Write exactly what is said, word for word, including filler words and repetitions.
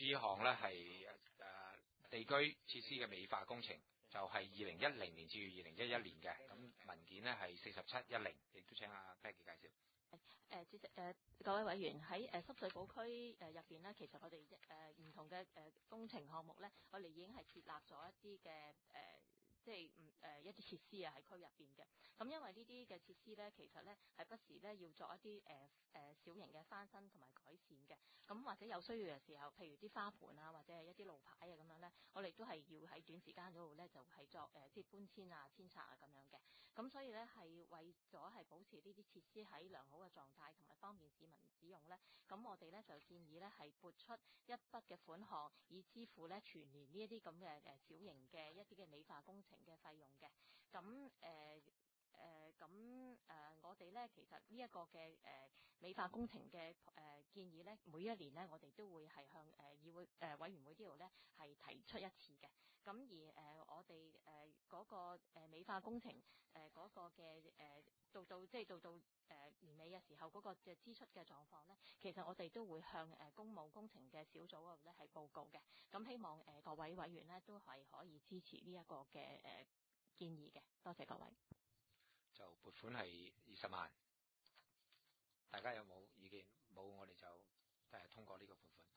次項咧係誒地區設施嘅美化工程，就係二零一零年至二零一一年嘅。咁文件咧係四十七一零，亦都請阿 Peggy 介紹。 誒誒，主席誒，各位委員喺誒濕水埗區誒入邊咧，其實我哋誒唔同嘅誒工程項目咧，我哋已經係設立咗一啲嘅誒，即係唔誒一啲設施啊喺區入邊嘅。咁因為呢啲嘅設施咧，其實咧係不時咧要作一啲誒誒小型嘅翻新同埋改善嘅。咁或者有需要嘅時候，譬如啲花盆啊，或者係一啲路牌啊咁樣咧，我哋都係要喺短時間嗰度咧就係作誒即係搬遷啊、遷拆啊咁樣嘅。咁所以咧係為咗係保持呢啲設施喺良好嘅狀態同埋方便市民使用咧，咁我哋咧就建議咧係撥出一筆嘅款項，以支付咧全年呢一啲咁嘅誒小型嘅一啲嘅美化工程嘅費用嘅。咁誒誒咁誒，我哋咧其實呢一個嘅誒、呃、美化工程嘅誒、呃、建議咧，每一年咧我哋都會係向誒、呃、議會誒、呃、委員會呢度咧係提出一次嘅。咁而誒、呃、我哋誒嗰個誒美化工程誒嗰、呃那個嘅誒、呃、到到即係到到誒、呃、年尾嘅時候嗰個嘅支出嘅狀況咧，其實我哋都會向誒、呃、公務工程嘅小組嗰度咧係報告嘅。咁希望誒、呃、各位委員咧都係可以支持呢一個嘅誒、呃、建議嘅。多謝各位。 就撥款係二十萬，大家有冇意見？冇，我哋就誒通過呢個撥款。